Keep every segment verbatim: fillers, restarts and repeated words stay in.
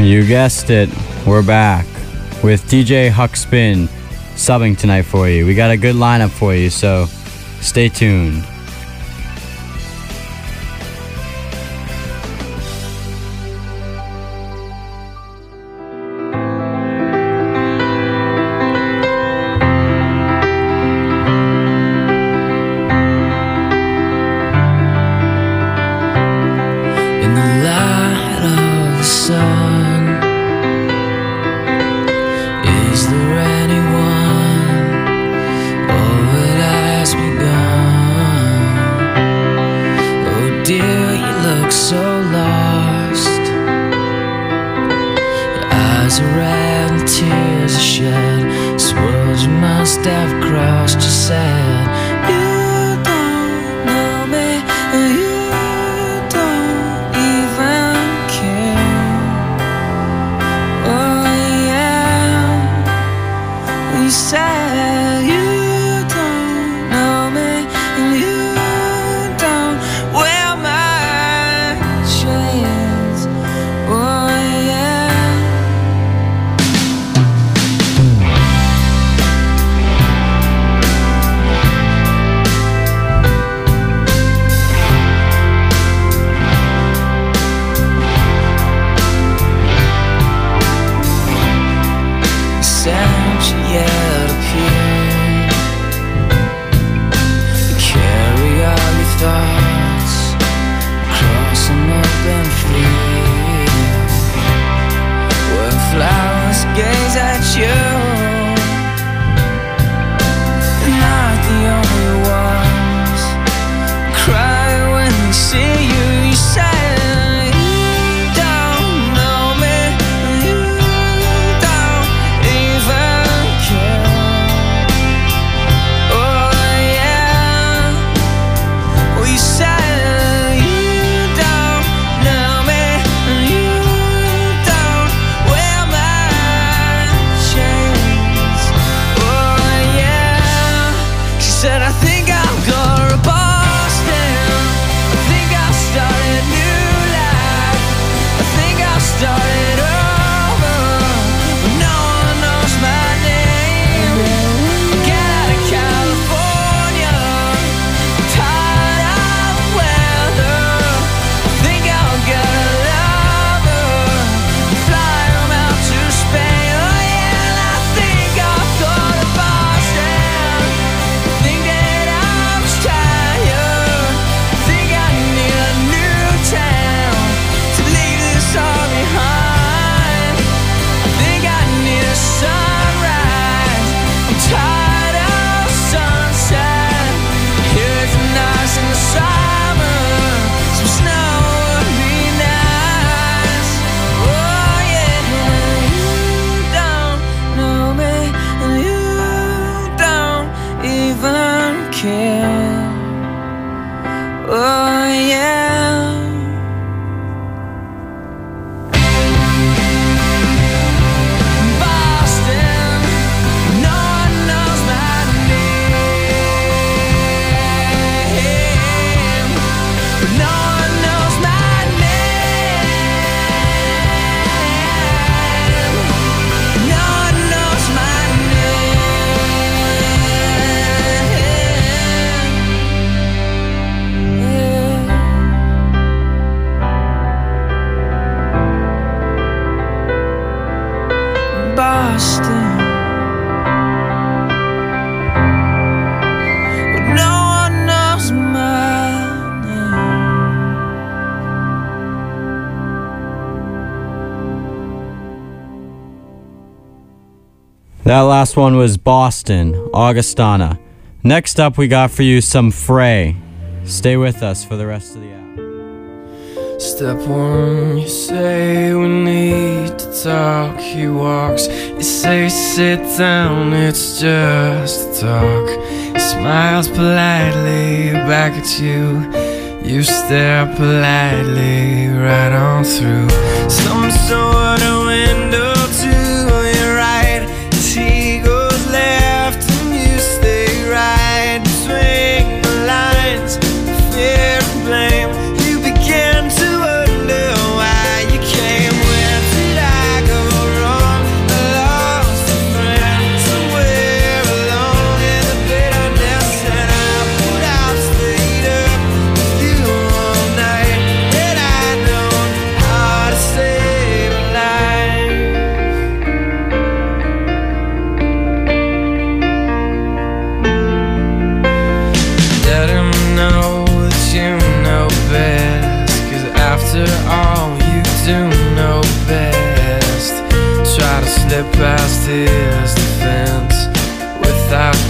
You guessed it, we're back with D J Huck Spin subbing tonight for you. We got a good lineup for you, so stay tuned. That last one was Boston, Augustana. Next up, we got for you some Frey. Stay with us for the rest of the hour. Step one, you say we need to talk. He walks, you say sit down, it's just a talk. He smiles politely back at you. You stare politely right on through some sort of window to your right. As he goes left and you stay right between the lines of fear and blame. You begin to wonder why you came. Where did I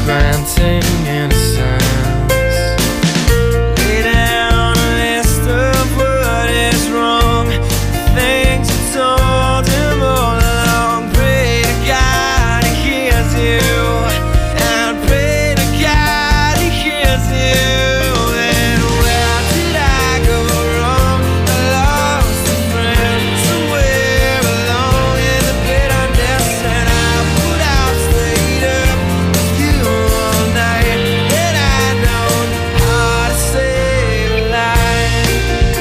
granting innocence. Lay down a list of what is wrong, the things you told him all along. Pray to God he hears you, and pray to God he hears you. And where did I go wrong? I lost a friend somewhere along in the bitterness, and I put out, stayed up with you all night, and I know how to save a life.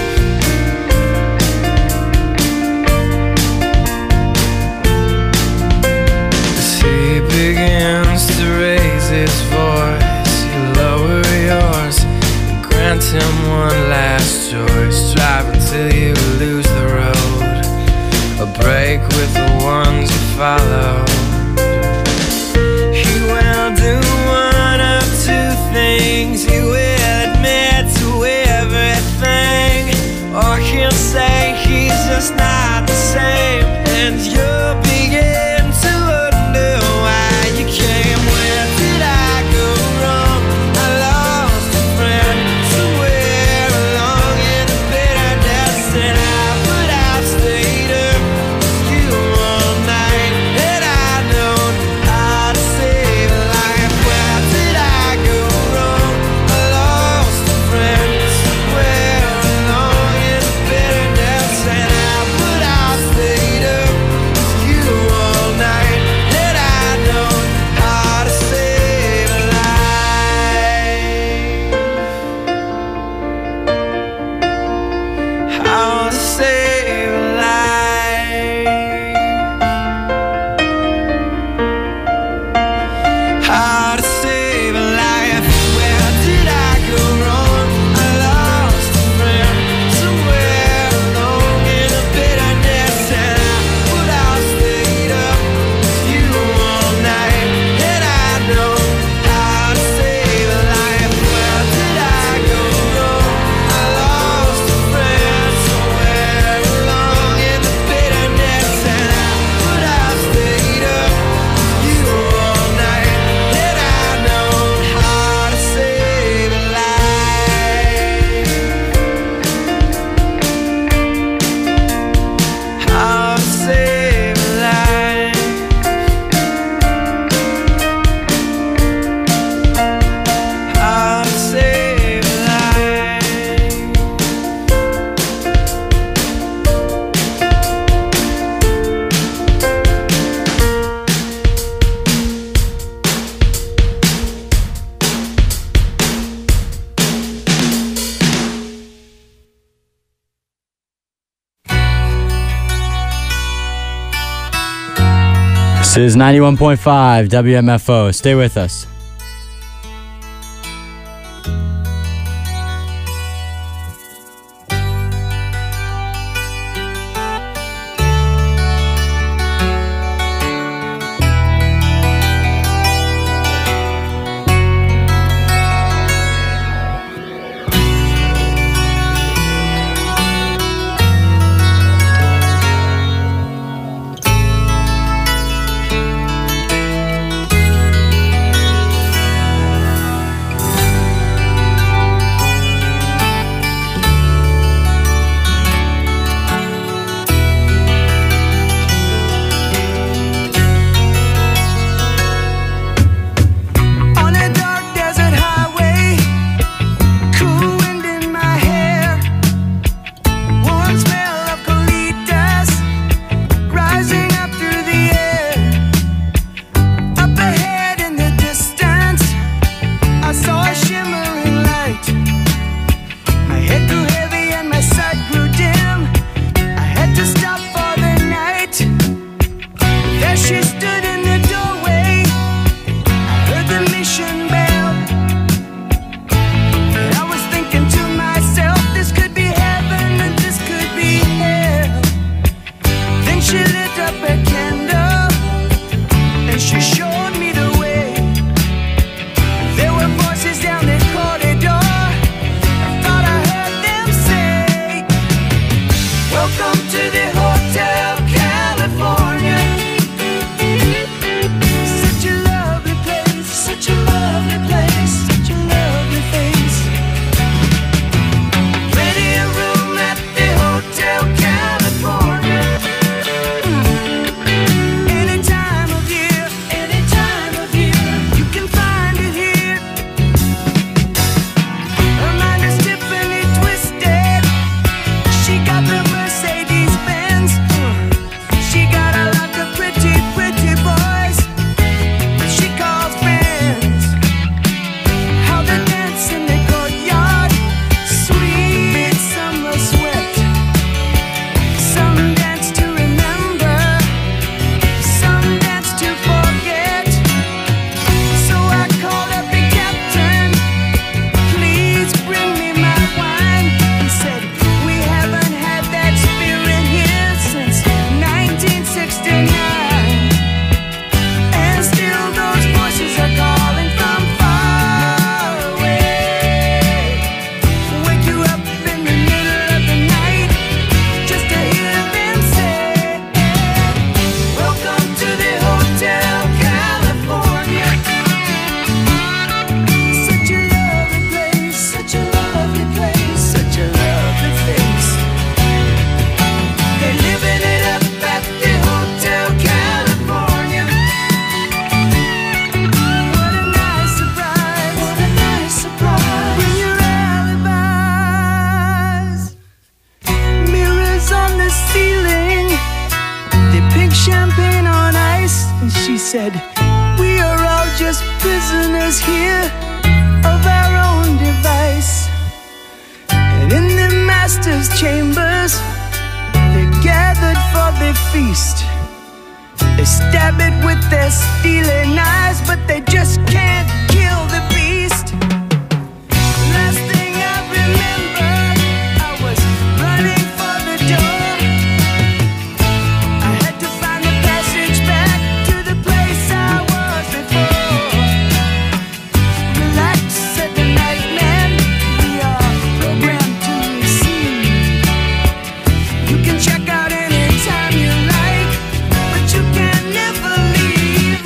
As he begins to raise his voice, you lower yours and grant him one last choice. Drive until you lose the road, a break with the ones you follow. He will do one of two things. He will admit to everything, or he'll say he's just not the same, and you'll begin to wonder why you came. Where did I go wrong? I lost a friend somewhere along in the bitterness, and I put out, stayed up with you all night, and I know how to save a life. Where did I go wrong? I lost a friend somewhere along in the bitterness, and I put out, stayed up with you all night, and I know how to save a life. How to save a life. How to save a life. Where did I go wrong? I lost a friend somewhere along in the bitterness, and I put out, stayed up with you all night, and I know how to save a life. Where did I go wrong? I lost a friend somewhere along in the bitterness, and I put out, stayed up with you all night, and I know how to save a life. How to save a life. How to save a life. This is ninety-one point five W M F O. Stay with us. We are all just prisoners here of our own device. And in the master's chambers, they're gathered for their feast. They stab it with their steely knives, but they just can't kill the beast. Last thing I remember, I was running for the door. I had to find the passage back to the place I was before. Relax, said the night man, we are programmed to receive. You can check out anytime you like, but you can never leave.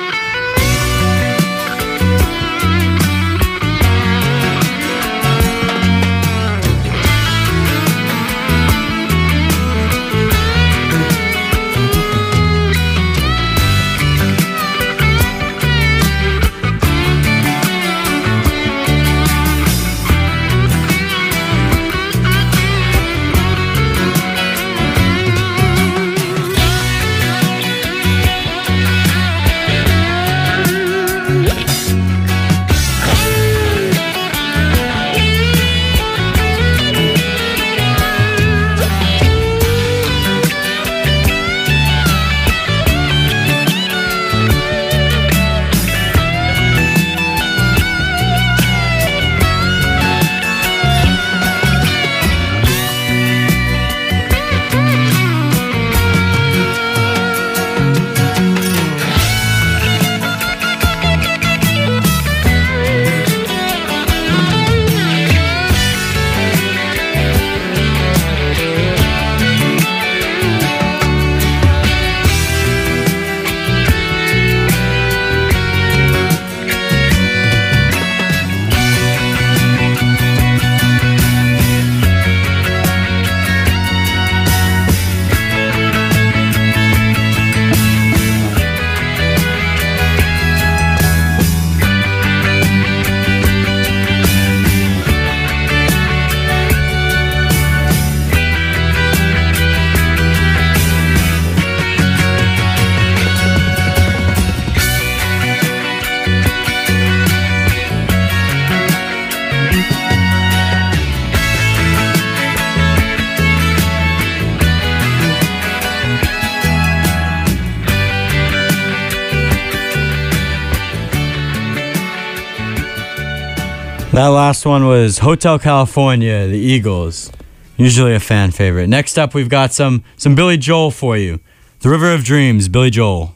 That last one was Hotel California, the Eagles. Usually a fan favorite. Next up, we've got some some Billy Joel for you. The River of Dreams, Billy Joel.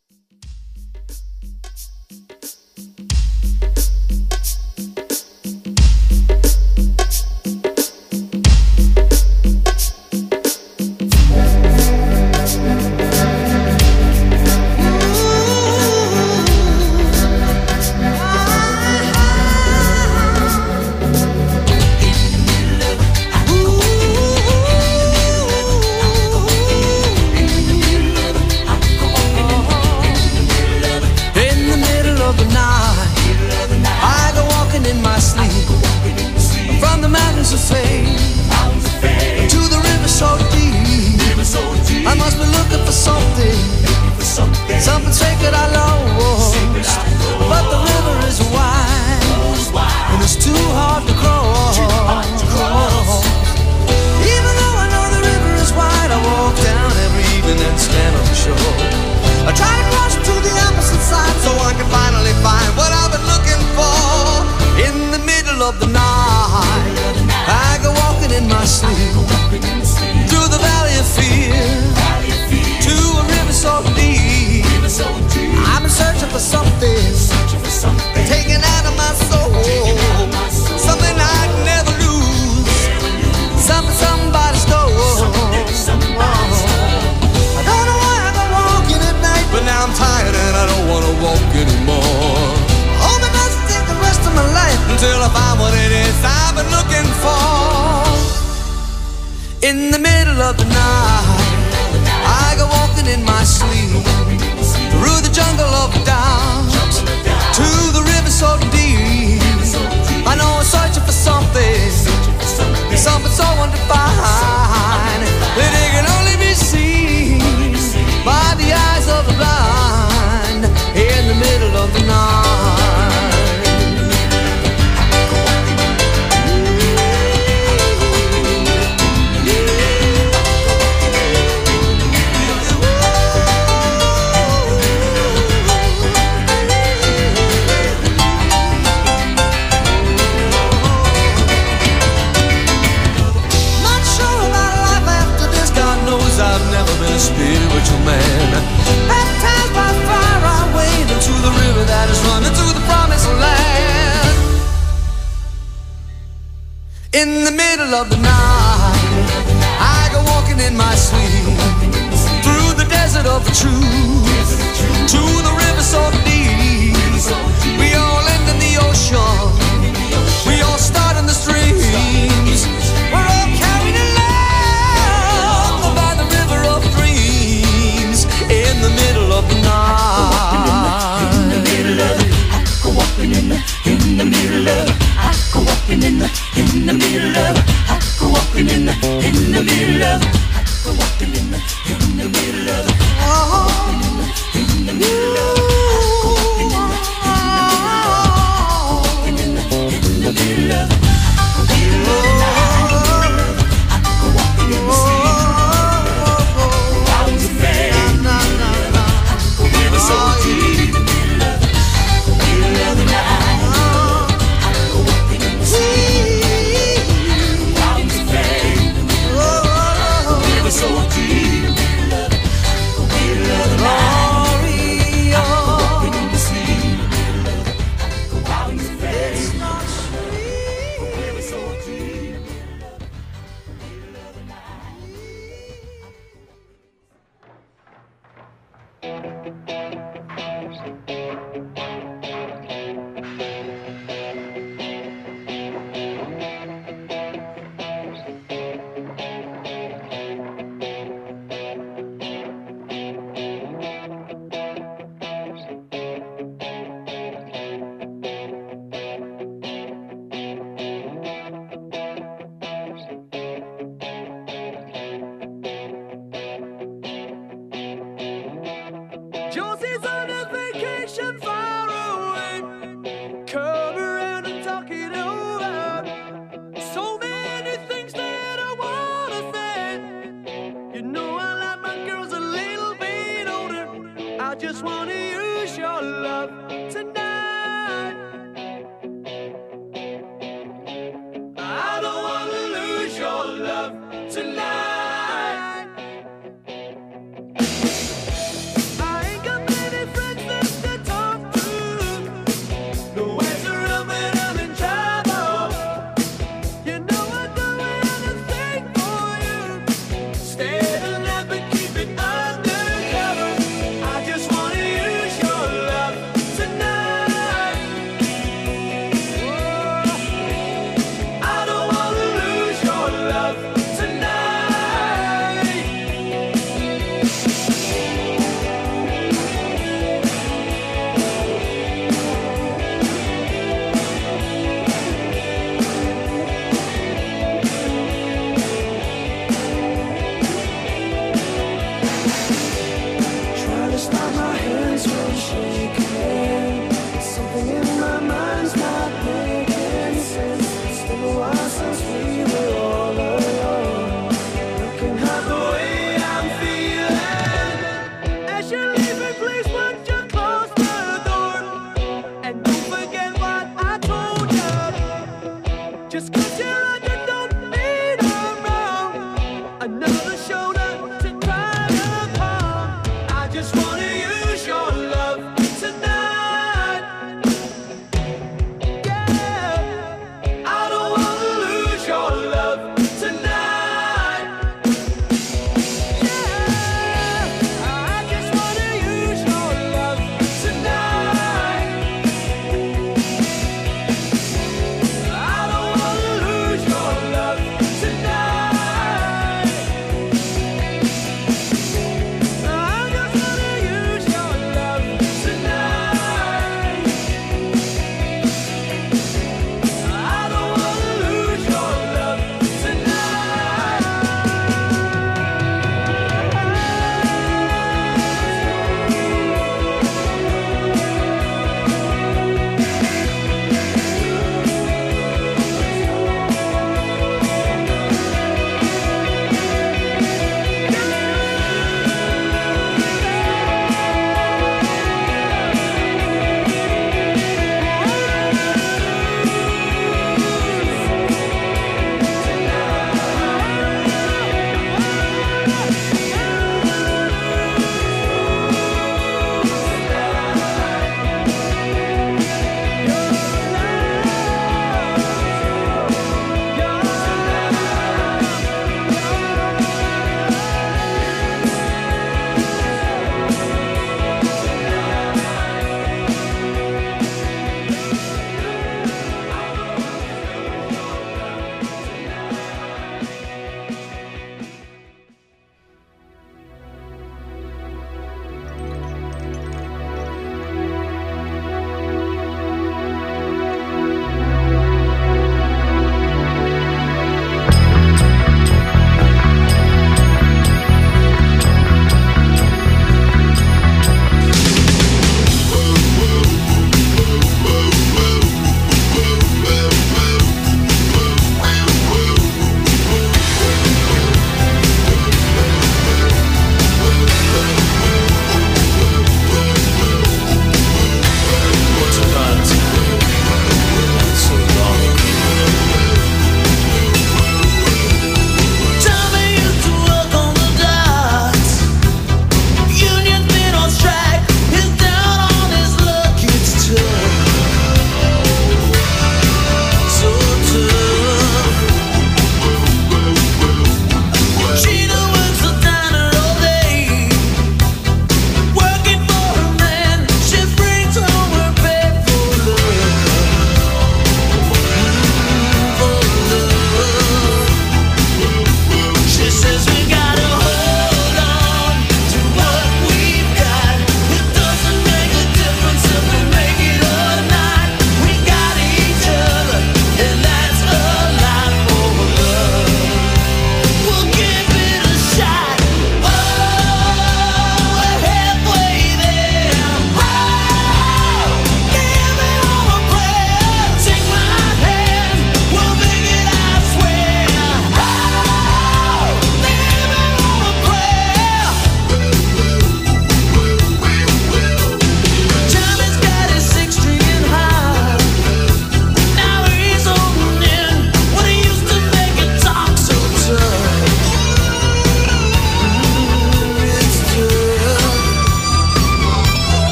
In the middle of the night, I go walking in my sleep through the jungle of doubt to the river so deep. I know I'm searching for something, something so undefined that it can only be seen by the eyes of the blind. In the middle In the middle of the night, I go walking in my sleep through the desert of the truth to the river so deep. We all end in the ocean, we all start in the streams. We're all carried along by the river of dreams. In the middle of the night, in the middle of it, I go walking in the, in the middle of it. I go walking in the, in the middle of it. I go walking in the, in the middle of it. I go walking in the, in the middle of it. Oh, in the middle of it. Josie's on a vacation far away. Come around and talk it over. So many things that I wanna say. You know I like my girls a little bit older. I just wanna use your love tonight. I don't wanna lose your love tonight. Tonight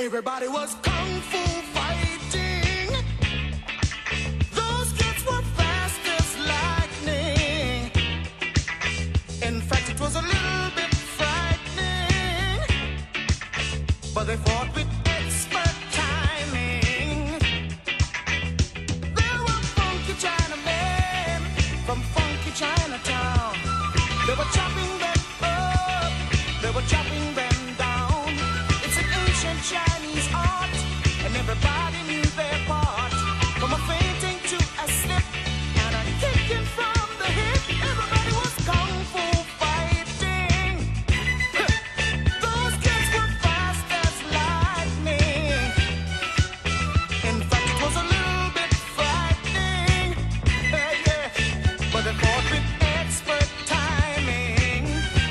Everybody was kung fu fighting. Those kids were fast as lightning. In fact, it was a little bit frightening, but they fought with expert timing. There were funky Chinamen from funky Chinatown. They were chopping them up, they were chopping them down. It's an ancient Chinese art, and everybody knew their part. From a fainting to a slip and a kicking from the hip, everybody was kung fu fighting. Those kids were fast as lightning. In fact, it was a little bit frightening, yeah, yeah. But they fought with expert timing.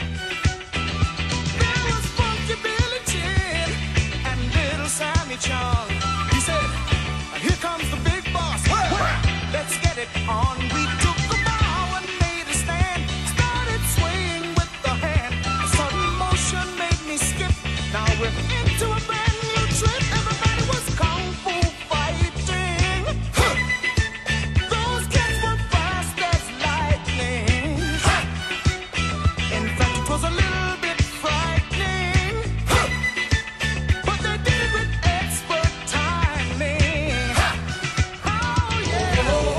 There was Funky Billy Chin and Little Sammy Chung. He said, "Here comes the big boss. Let's get it on." We took the bow and made a stand. Started swaying with the hand. A sudden motion made me skip. Now we're into a brand new trip. Everybody was kung fu fighting. Those kids were fast as lightning. In fact, it was a little bit frightening, but they did it with expert timing. Oh yeah.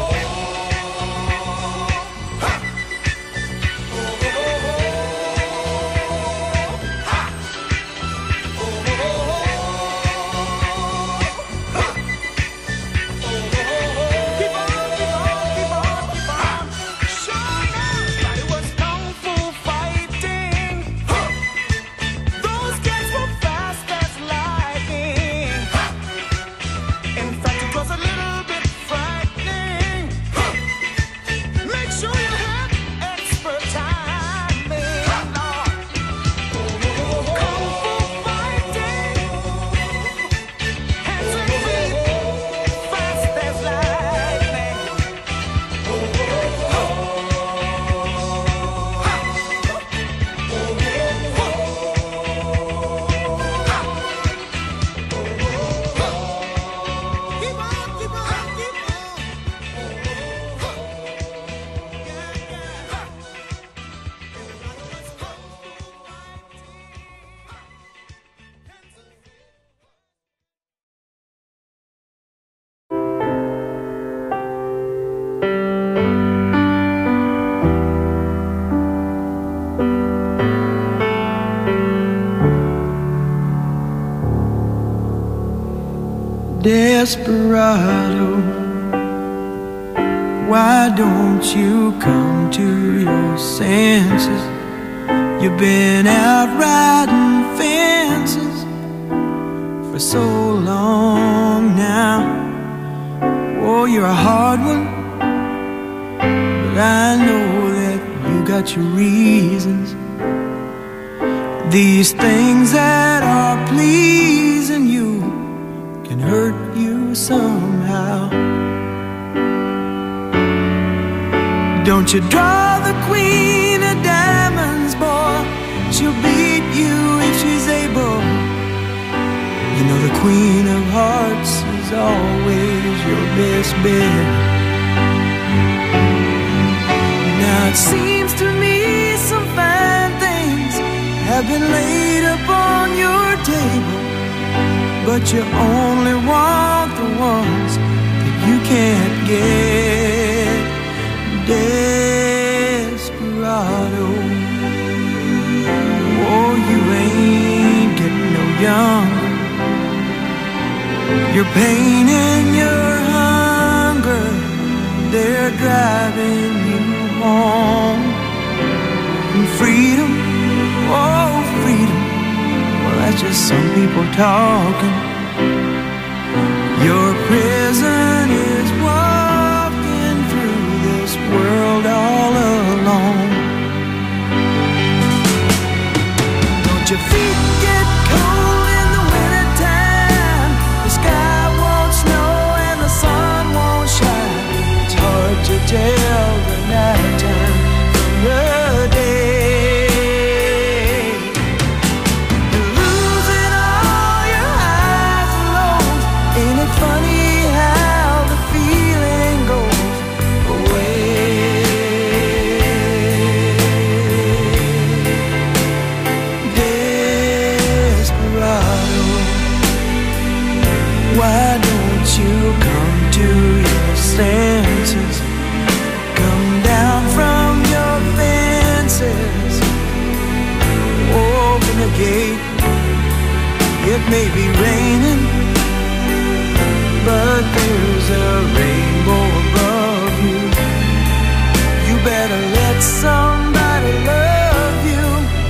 Keep on, keep on, keep on, keep on. Sure enough, it was kung fu fighting. Those kids were fast as lightning. In fact, it was a little bit frightening. Make sure you have expert timing. Kung fu fighting. Hands and feet, fast as lightning. Keep on, keep on, keep on. Yeah, yeah. Desperado, why don't you come to your senses? You've been out riding fences for so long now. Oh, you're a hard one, but I know that you got your reasons. These things that are pleasing you can hurt you somehow. Don't you draw the queen of diamonds, boy. She'll beat you if she's able. You know the queen of hearts is always your best bet. Now it seems to me some fine things have been laid upon your table, but you only want the ones that you can't get. Desperado, oh, you ain't getting no younger. Your pain and your hunger, they're driving you home. And freedom, oh, freedom, well, that's just some people talking. Your prison is walking through this world all alone. Don't your feet get cold in the wintertime? The sky won't snow and the sun won't shine. It's hard to tell the nighttime from the day. You're losing all your eyes. may be raining, but there's a rainbow above you. You better let somebody love you.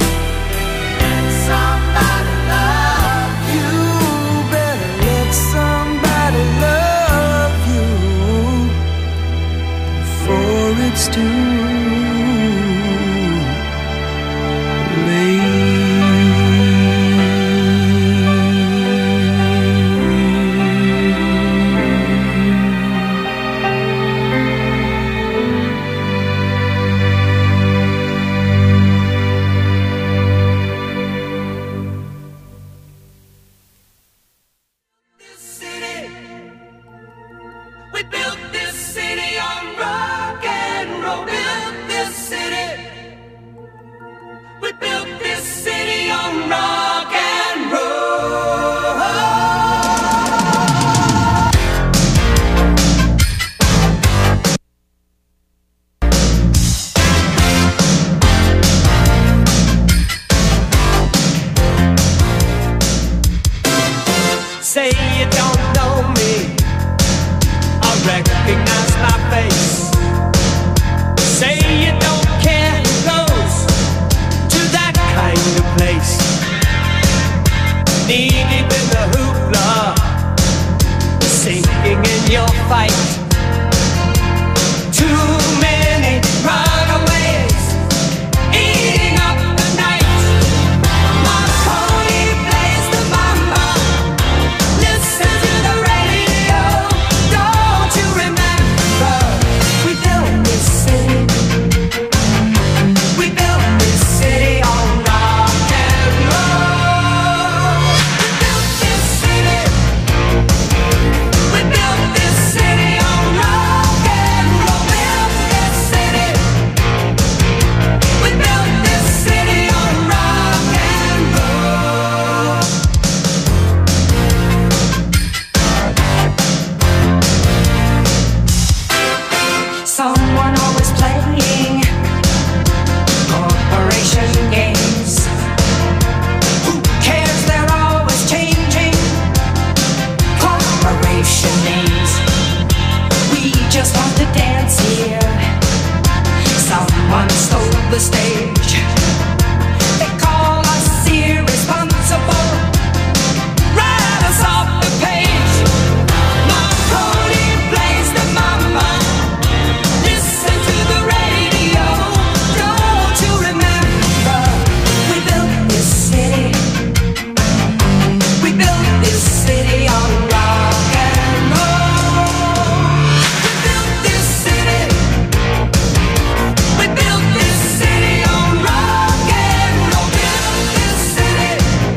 Somebody love you. Better let somebody love you before it's too late. Say you don't know me, I recognize my face. Say you don't care who goes to that kind of place. Knee deep in the hoopla, sinking in your fight. Too many runaways eating up the night. Marconi plays the mama. Listen to the radio. Don't you remember? We built this city. We built this city on rock and roll. We built this city. We built this city on rock and roll. Built this city. We built this city on rock and roll. Someone always playing corporation games. Who cares? They're always changing corporation names. We just want to dance here. Someone stole the stage. They call us irresponsible. Write us off the page. Marconi plays the mama. Listen to the radio. Don't you remember? We built this city. We built this city on rock and roll. We built this city. We built this city on rock and roll. Built this city.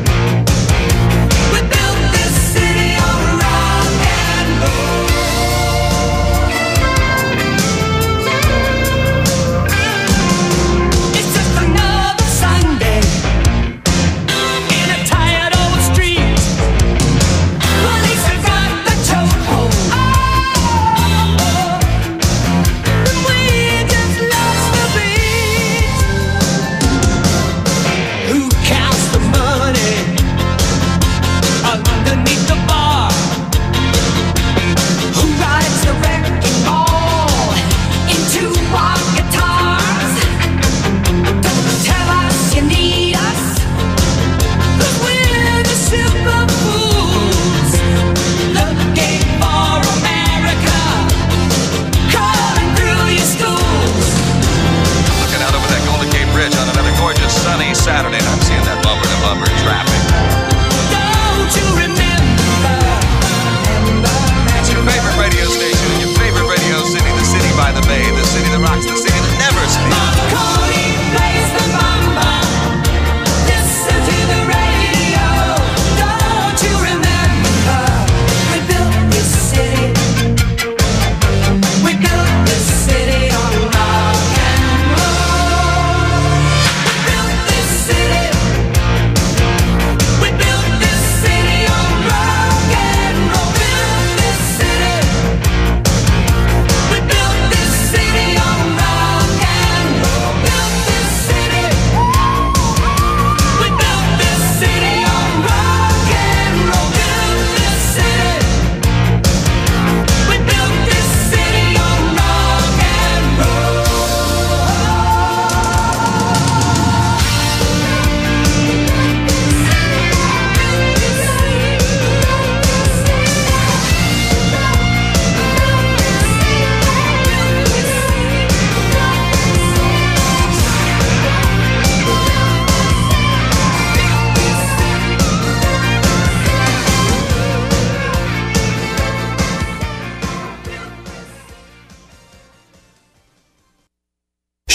We built this city on rock and roll. It's just another Sunday in a tired old street. Police have got the chokehold. And we just lost the beat. Who counts the money underneath the bar? Who rides the wrecking ball into our guitars? Don't tell us you need us, 'cause we're the super fools looking for America, crawling through your schools. Looking out over that Golden Gate Bridge on another gorgeous sunny Saturday, and I'm seeing that bumper to bumper traffic. Don't you remember? Remember It's your favorite radio station in your favorite radio city, the city by the bay, the city that rocks, the city that never sleeps. Marconi plays the mama. Listen to the radio. Don't you remember? We built this city. We built this city on rock and roll. We built this city.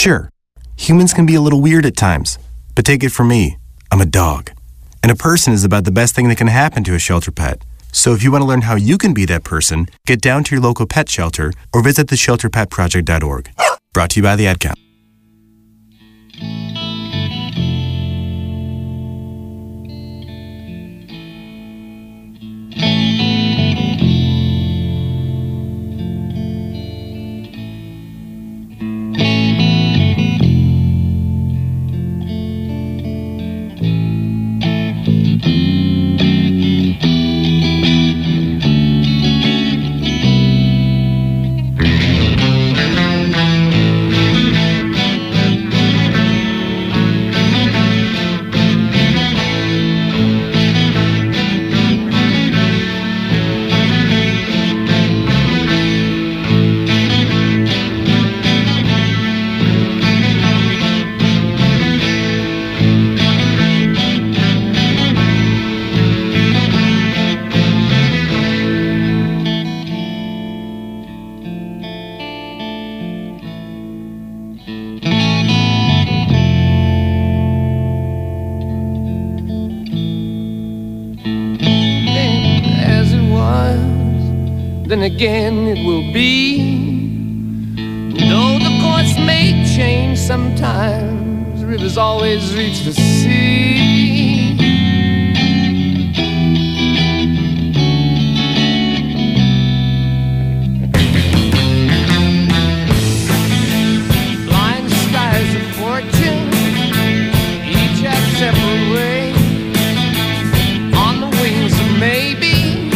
Sure, humans can be a little weird at times, but take it from me, I'm a dog. And a person is about the best thing that can happen to a shelter pet. So if you want to learn how you can be that person, get down to your local pet shelter or visit the shelter pet project dot org. Brought to you by the Ad Count. Then again it will be. Though the course may change sometimes, rivers always reach the sea. Blind skies of fortune, each have separate ways. On the wings of maybe,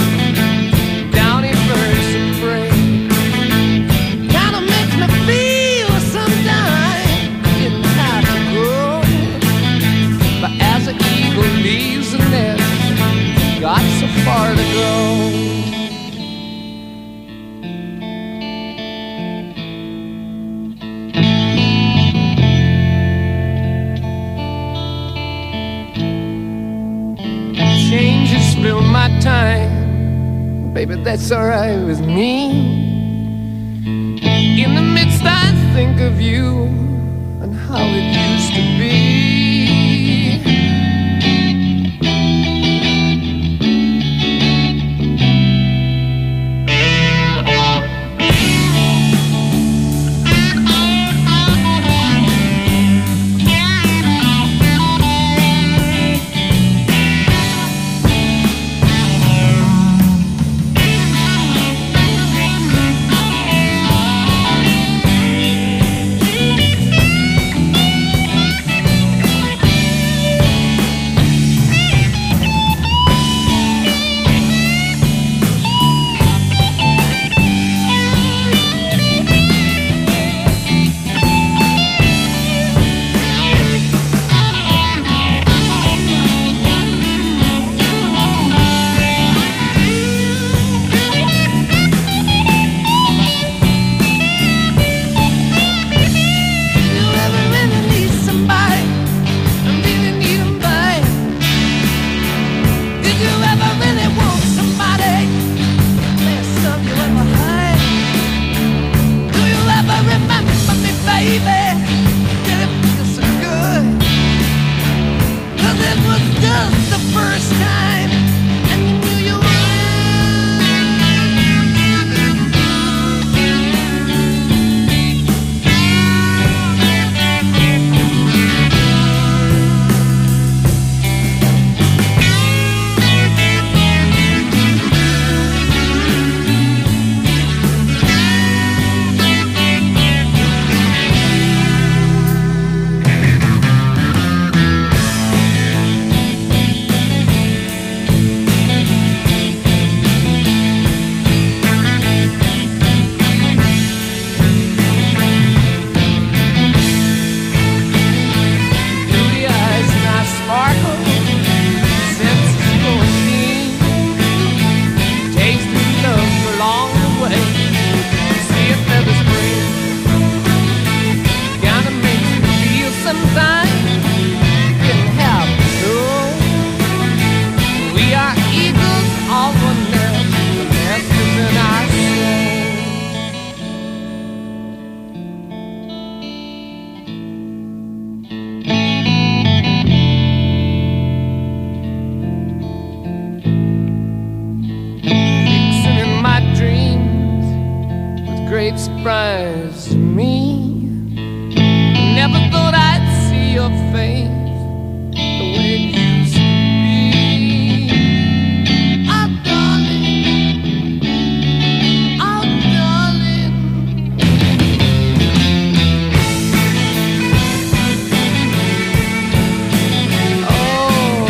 got so far to go. Change has spilled my time, baby, that's alright with me. In the midst I think of you and how it used to be. surprised me. Never thought I'd see your face the way it used to be. Oh, darling, oh, darling. Oh.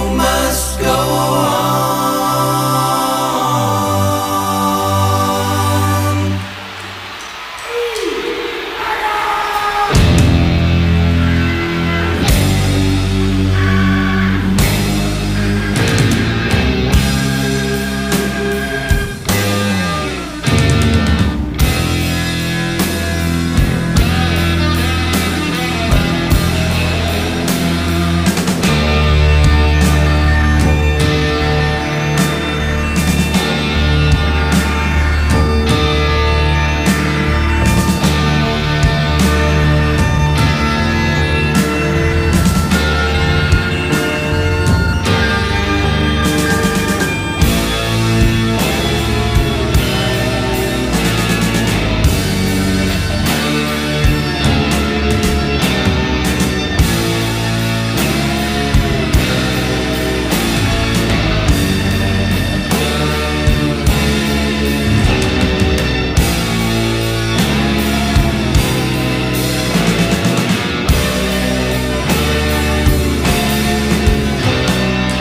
must go on.